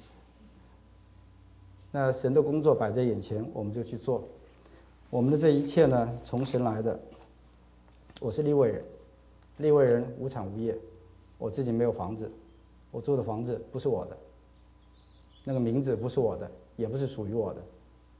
那神的工作摆在眼前，我们就去做。我们的这一切呢，从神来的。我是利未人，利未人无产无业，我自己没有房子，我住的房子不是我的，那个名字不是我的，也不是属于我的。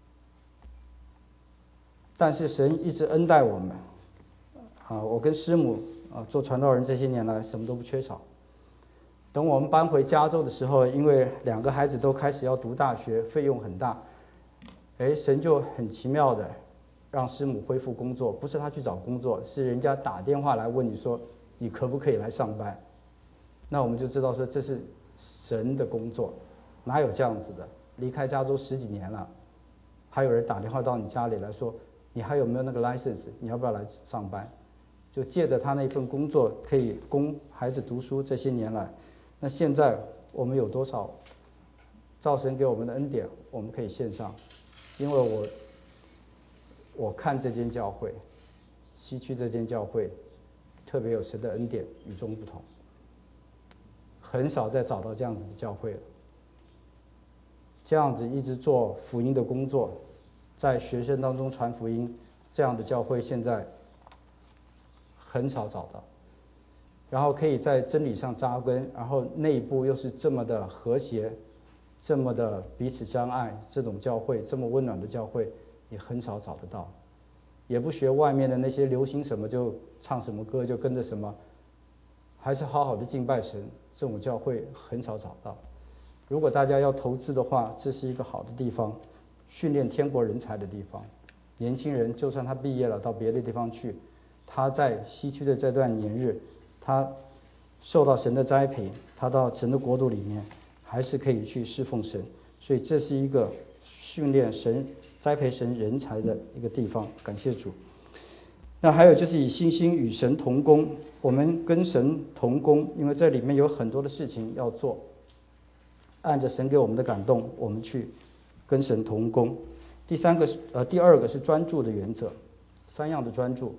但是神一直恩待我们。啊，我跟师母啊做传道人这些年来什么都不缺少。等我们搬回加州的时候，因为两个孩子都开始要读大学，费用很大，哎，神就很奇妙的让师母恢复工作，不是他去找工作，是人家打电话来问你说你可不可以来上班。那我们就知道说这是神的工作，哪有这样子的？离开加州十几年了，还有人打电话到你家里来说你还有没有那个 license， 你要不要来上班？就借着他那份工作可以供孩子读书。这些年来，那现在我们有多少照神给我们的恩典我们可以献上？因为我我看这间教会，西区这间教会特别有神的恩典，与众不同，很少再找到这样子的教会了。这样子一直做福音的工作，在学生当中传福音，这样的教会现在很少找到。然后可以在真理上扎根，然后内部又是这么的和谐，这么的彼此相爱，这种教会，这么温暖的教会也很少找得到。也不学外面的那些流行什么就唱什么歌，就跟着什么，还是好好的敬拜神，这种教会很少找到。如果大家要投资的话，这是一个好的地方，训练天国人才的地方。年轻人就算他毕业了到别的地方去，他在西区的这段年日，他受到神的栽培，他到神的国度里面还是可以去侍奉神。所以这是一个训练神、栽培神人才的一个地方，感谢主。那还有就是以信心与神同工，我们跟神同工，因为这里面有很多的事情要做，按着神给我们的感动，我们去跟神同工。第三个是呃，第二个是专注的原则，三样的专注，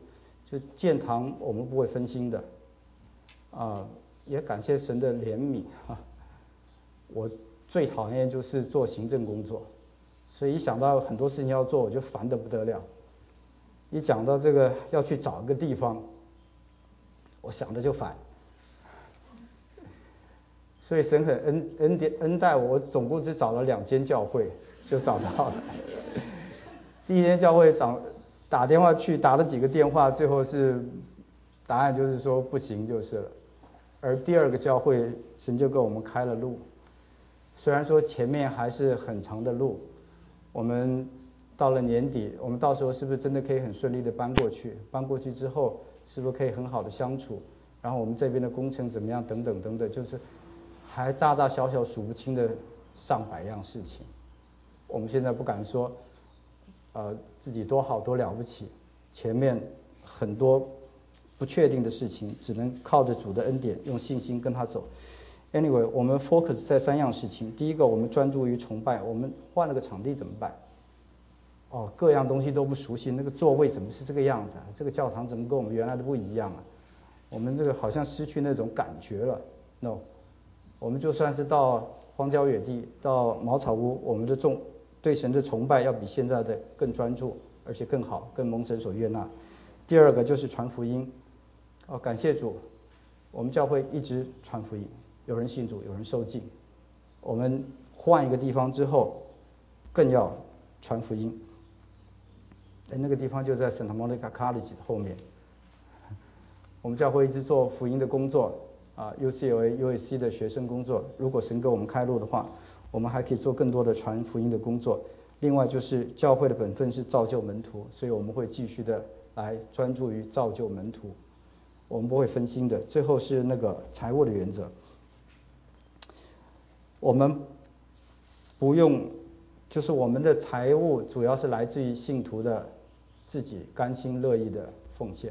就建堂我们不会分心的，啊，也感谢神的怜悯啊。我最讨厌就是做行政工作，所以一想到很多事情要做，我就烦得不得了。一讲到这个要去找一个地方，我想着就烦。所以神很恩恩典恩待我，我总共只找了两间教会就找到了。第一间教会找打电话去，打了几个电话，最后是答案就是说不行就是了。而第二个教会神就给我们开了路，虽然说前面还是很长的路，我们到了年底，我们到时候是不是真的可以很顺利的搬过去？搬过去之后是不是可以很好的相处？然后我们这边的工程怎么样？等等等等，就是还大大小小数不清的上百样事情。我们现在不敢说呃自己多好多了不起，前面很多不确定的事情，只能靠着主的恩典，用信心跟他走。Anyway， 我们 focus 在三样事情。第一个，我们专注于崇拜。我们换了个场地怎么办？哦，各样东西都不熟悉，那个座位怎么是这个样子啊？这个教堂怎么跟我们原来的不一样啊？我们这个好像失去那种感觉了。No， 我们就算是到荒郊野地，到茅草屋，我们的重对神的崇拜要比现在的更专注，而且更好，更蒙神所悦纳。第二个就是传福音。哦，感谢主，我们教会一直传福音，有人信主，有人受浸。我们换一个地方之后，更要传福音。哎，那个地方就在 Santa Monica College 后面。我们教会一直做福音的工作啊 ，U C L A、U A C 的学生工作。如果神给我们开路的话，我们还可以做更多的传福音的工作。另外就是教会的本分是造就门徒，所以我们会继续的来专注于造就门徒，我们不会分心的。最后是那个财务的原则，我们不用，就是我们的财务主要是来自于信徒的自己甘心乐意的奉献，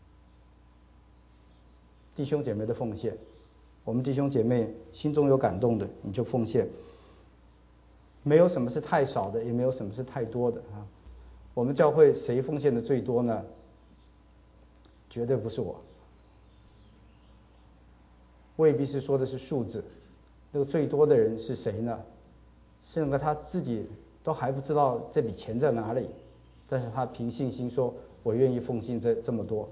弟兄姐妹的奉献。我们弟兄姐妹心中有感动的，你就奉献。没有什么是太少的，也没有什么是太多的啊。我们教会谁奉献的最多呢？绝对不是我，未必是说的是数字。那个最多的人是谁呢？是那个他自己都还不知道这笔钱在哪里，但是他凭信心说我愿意奉献这这么多。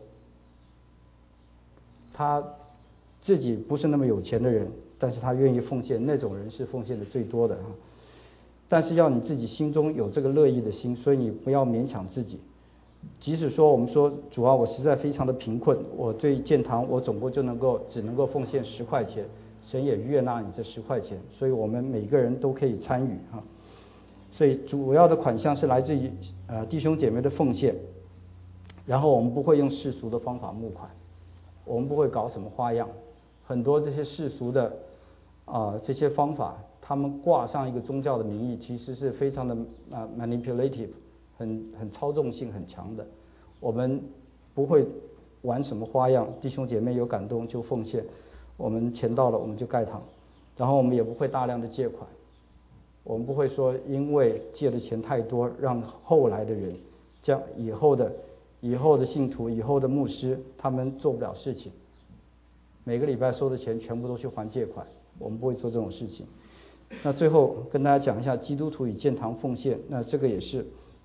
他自己不是那么有钱的人，但是他愿意奉献，那种人是奉献的最多的啊。但是要你自己心中有这个乐意的心，所以你不要勉强自己。即使说我们说主啊，我实在非常的贫困，我对建堂我总共就能够只能够奉献十块钱，神也悦纳你这十块钱，所以我们每个人都可以参与哈。所以主要的款项是来自于呃弟兄姐妹的奉献，然后我们不会用世俗的方法募款，我们不会搞什么花样，很多这些世俗的啊、呃、这些方法，他们挂上一个宗教的名义，其实是非常的啊、呃、manipulative， 很很操纵性很强的。我们不会玩什么花样，弟兄姐妹有感动就奉献，我们钱到了我们就盖堂，然后我们也不会大量的借款，我们不会说因为借的钱太多，让后来的人将以后的以后的信徒以后的牧师他们做不了事情，每个礼拜收的钱全部都去还借款，我们不会做这种事情。那最后跟大家讲一下基督徒与建堂奉献，那这个也是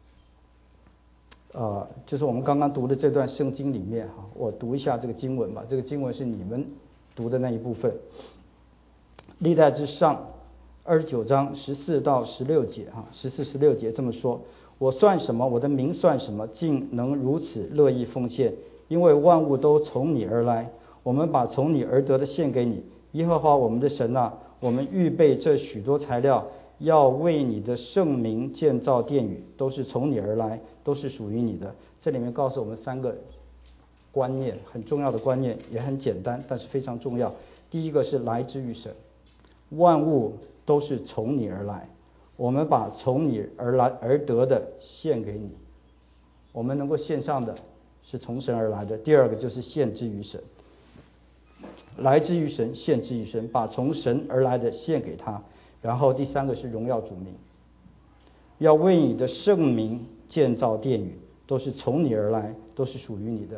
呃，就是我们刚刚读的这段圣经里面哈，我读一下这个经文吧。这个经文是你们读的那一部分，历代之上二十九章十四到十六节哈，十四十六节这么说：我算什么？我的名算什么？竟能如此乐意奉献？因为万物都从你而来，我们把从你而得的献给你。耶和华我们的神啊，我们预备这许多材料，要为你的圣名建造殿宇，都是从你而来，都是属于你的。这里面告诉我们三个观念，很重要的观念，也很简单，但是非常重要。第一个是来之于神，万物都是从你而来，我们把从你而来而得的献给你，我们能够献上的是从神而来的。第二个就是献之于神，来之于神，献之于神，把从神而来的献给他。然后第三个是荣耀主名，要为你的圣名建造殿宇，都是从你而来，都是属于你的。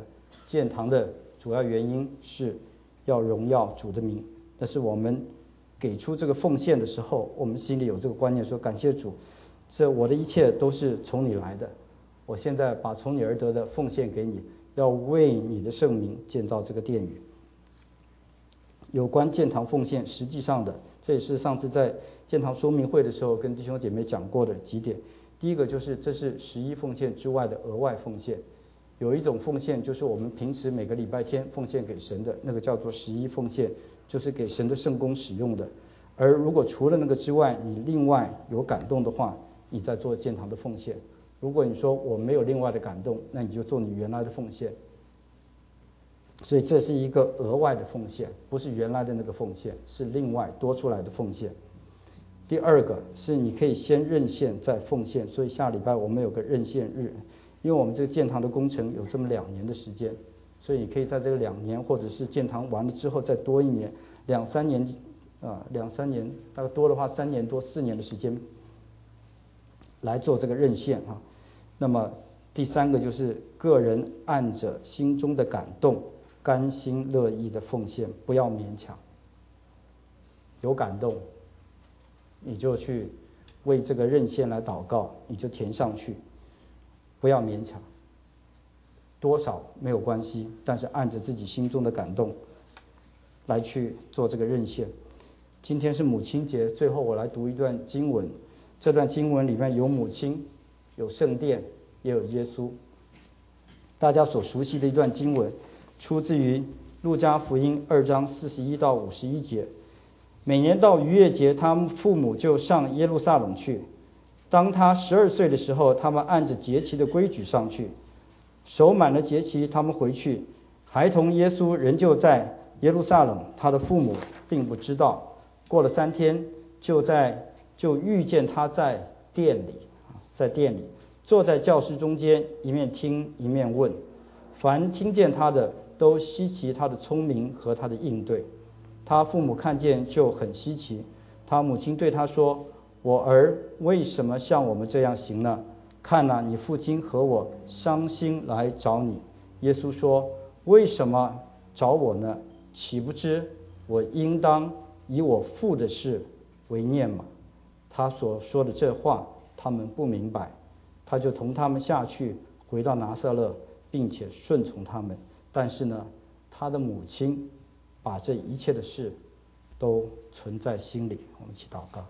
建堂的主要原因是要荣耀主的名。但是我们给出这个奉献的时候，我们心里有这个观念，说感谢主，这我的一切都是从你来的，我现在把从你而得的奉献给你，要为你的圣名建造这个殿宇。有关建堂奉献，实际上的，这也是上次在建堂说明会的时候跟弟兄姐妹讲过的几点。第一个就是这是十一奉献之外的额外奉献，有一种奉献就是我们平时每个礼拜天奉献给神的，那个叫做十一奉献，就是给神的圣工使用的。而如果除了那个之外，你另外有感动的话，你在做建堂的奉献。如果你说我没有另外的感动，那你就做你原来的奉献。所以这是一个额外的奉献，不是原来的那个奉献，是另外多出来的奉献。第二个是你可以先认献再奉献，所以下礼拜我们有个认献日，因为我们这个建堂的工程有这么两年的时间，所以你可以在这个两年，或者是建堂完了之后再多一年，两三年啊，两三年，大概多的话三年多四年的时间来做这个认献啊。那么第三个就是个人按着心中的感动，甘心乐意的奉献，不要勉强。有感动，你就去为这个认献来祷告，你就填上去，不要勉强。多少没有关系，但是按着自己心中的感动来去做这个认献。今天是母亲节，最后我来读一段经文，这段经文里面有母亲，有圣殿，也有耶稣。大家所熟悉的一段经文，出自于路加福音二章四十一到五十一节。每年到逾越节，他们父母就上耶路撒冷去。当他十二岁的时候，他们按着节期的规矩上去，守满了节期，他们回去。孩童耶稣仍旧在耶路撒冷，他的父母并不知道。过了三天，就在就遇见他在殿里，在殿里坐在教室中间，一面听一面问。凡听见他的，都稀奇他的聪明和他的应对。他父母看见就很稀奇。他母亲对他说：“我儿为什么像我们这样行呢？看哪，你父亲和我伤心来找你。”耶稣说：“为什么找我呢？岂不知我应当以我父的事为念吗？”他所说的这话，他们不明白。他就同他们下去，回到拿撒勒，并且顺从他们。但是呢，他的母亲把这一切的事都存在心里。我们一起祷告。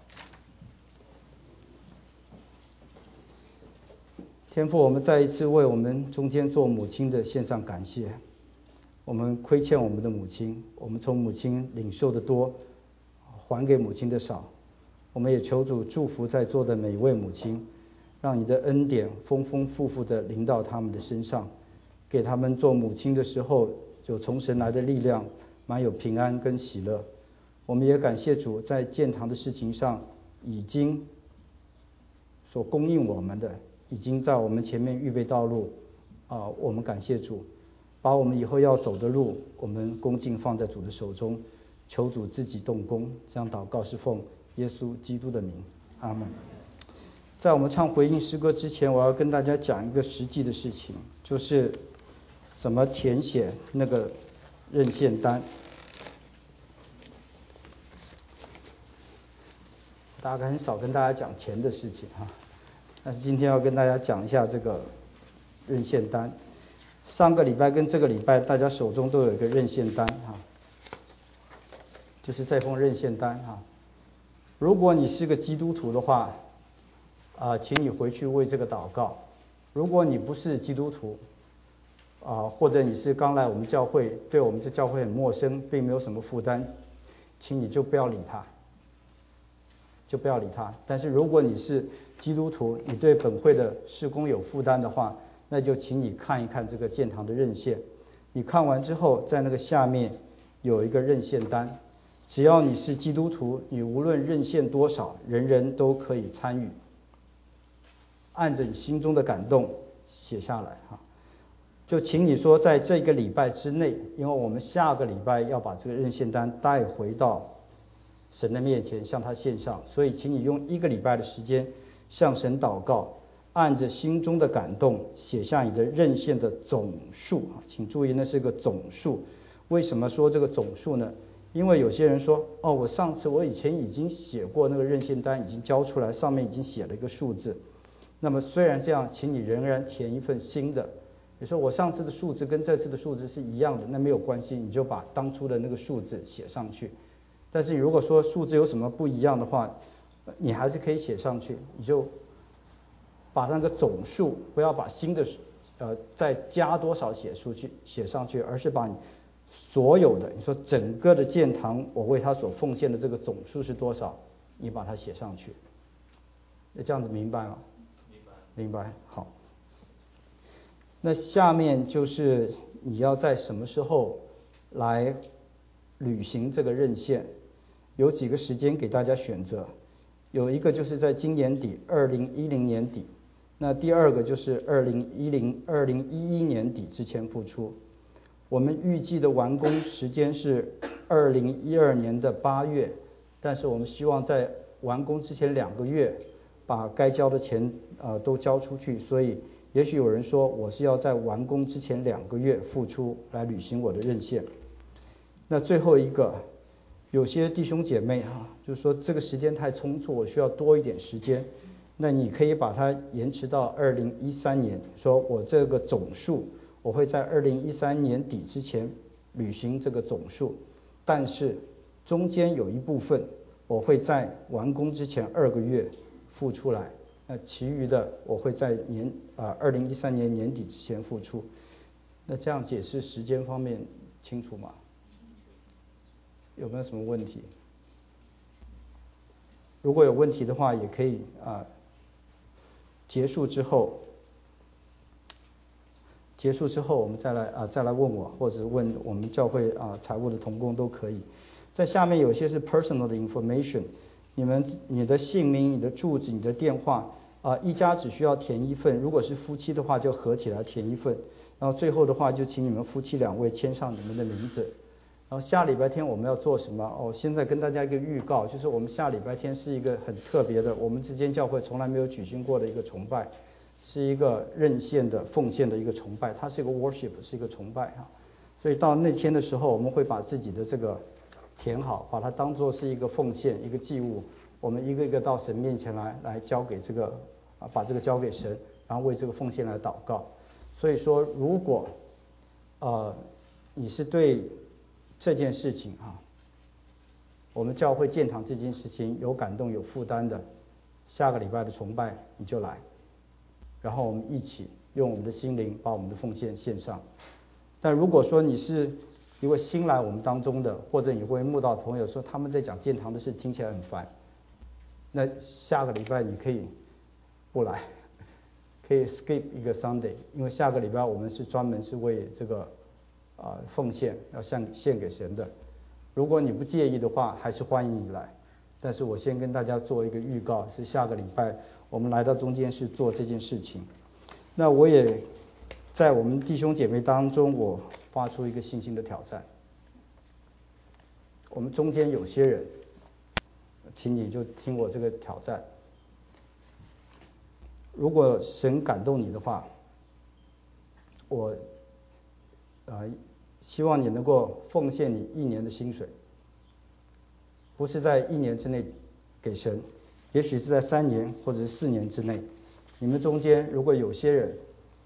天父，我们再一次为我们中间做母亲的献上感谢。我们亏欠我们的母亲，我们从母亲领受的多，还给母亲的少。我们也求主祝福在座的每一位母亲，让你的恩典丰丰富富的临到他们的身上，给他们做母亲的时候有从神来的力量，满有平安跟喜乐。我们也感谢主，在建堂的事情上已经所供应我们的，已经在我们前面预备道路啊、呃，我们感谢主，把我们以后要走的路，我们恭敬放在主的手中，求主自己动工。这样祷告是奉耶稣基督的名，阿门。在我们唱回应诗歌之前，我要跟大家讲一个实际的事情，就是怎么填写那个认献单。大概很少跟大家讲钱的事情哈，但是今天要跟大家讲一下这个认献单。上个礼拜跟这个礼拜，大家手中都有一个认献单哈，就是这封认献单哈。如果你是个基督徒的话，啊、呃，请你回去为这个祷告。如果你不是基督徒，啊、呃，或者你是刚来我们教会，对我们这教会很陌生，并没有什么负担，请你就不要理他。就不要理他。但是如果你是基督徒，你对本会的事工有负担的话，那就请你看一看这个建堂的认献。你看完之后，在那个下面有一个认献单，只要你是基督徒，你无论认献多少，人人都可以参与。按着你心中的感动写下来哈。就请你说，在这个礼拜之内，因为我们下个礼拜要把这个认献单带回到神的面前，向他献上，所以请你用一个礼拜的时间向神祷告， 按着心中的感动写下你的认线的总数，请注意那是个总数。为什么说这个总数呢？因为有些人说，哦，我上次我以前已经写过那个认线单，已经交出来，上面已经写了一个数字。那么虽然这样，请你仍然填一份新的。比如说我上次的数字跟这次的数字是一样的，那没有关系，你就把当初的那个数字写上去。但是如果说数字有什么不一样的话，你还是可以写上去，你就把那个总数，不要把新的呃再加多少写出去写上去，而是把你所有的，你说整个的建堂我为他所奉献的这个总数是多少，你把它写上去。那这样子明白吗？ 明白。 明白。好。那下面就是你要在什么时候来履行这个认线，有几个时间给大家选择。有一个就是在今年底，二零一零年底。那第二个就是二零一零、二零一一年底之前付出。我们预计的完工时间是二零一二年的八月，但是我们希望在完工之前两个月把该交的钱呃都交出去，所以也许有人说我是要在完工之前两个月付出来履行我的认线。那最后一个，有些弟兄姐妹哈，就是说这个时间太匆促，我需要多一点时间。那你可以把它延迟到二零一三年，说我这个总数我会在二零一三年底之前履行这个总数，但是中间有一部分我会在完工之前二个月付出来，那其余的我会在年啊二零一三年年底之前付出。那这样解释时间方面清楚吗？有没有什么问题？如果有问题的话，也可以啊。结束之后，结束之后我们再来啊再来问我，或者问我们教会啊财务的同工都可以。在下面有些是 personal 的 information， 你们你的姓名、你的住址、你的电话啊，一家只需要填一份，如果是夫妻的话就合起来填一份。然后最后的话就请你们夫妻两位签上你们的名字。然后下礼拜天我们要做什么？哦，现在跟大家一个预告，就是我们下礼拜天是一个很特别的，我们之间教会从来没有举行过的一个崇拜，是一个认献的奉献的一个崇拜，它是一个 worship， 是一个崇拜哈。所以到那天的时候，我们会把自己的这个填好，把它当作是一个奉献，一个祭物，我们一个一个到神面前来，来交给这个啊，把这个交给神，然后为这个奉献来祷告。所以说，如果呃你是对这件事情哈，我们教会建堂这件事情有感动有负担的，下个礼拜的崇拜你就来，然后我们一起用我们的心灵把我们的奉献献上。但如果说你是一位新来我们当中的，或者你会慕道的朋友说他们在讲建堂的事听起来很烦，那下个礼拜你可以不来，可以 skip 一个 Sunday， 因为下个礼拜我们是专门是为这个啊、呃、奉献要献献给神的。如果你不介意的话，还是欢迎你来。但是我先跟大家做一个预告，是下个礼拜我们来到中间是做这件事情。那我也在我们弟兄姐妹当中，我发出一个信心的挑战。我们中间有些人，请你就听我这个挑战。如果神感动你的话，我呃希望你能够奉献你一年的薪水，不是在一年之内给神，也许是在三年或者是四年之内。你们中间如果有些人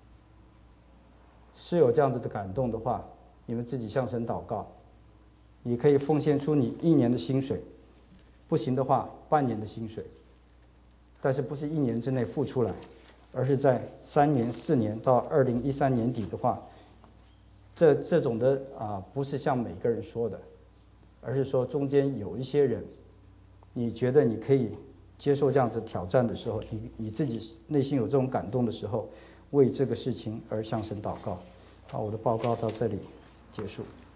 是有这样子的感动的话，你们自己向神祷告，你可以奉献出你一年的薪水，不行的话半年的薪水，但是不是一年之内付出来，而是在三年四年到二零一三年底的话，这这种的啊不是向每个人说的，而是说中间有一些人，你觉得你可以接受这样子挑战的时候，你你自己内心有这种感动的时候，为这个事情而向神祷告。好，我的报告到这里结束。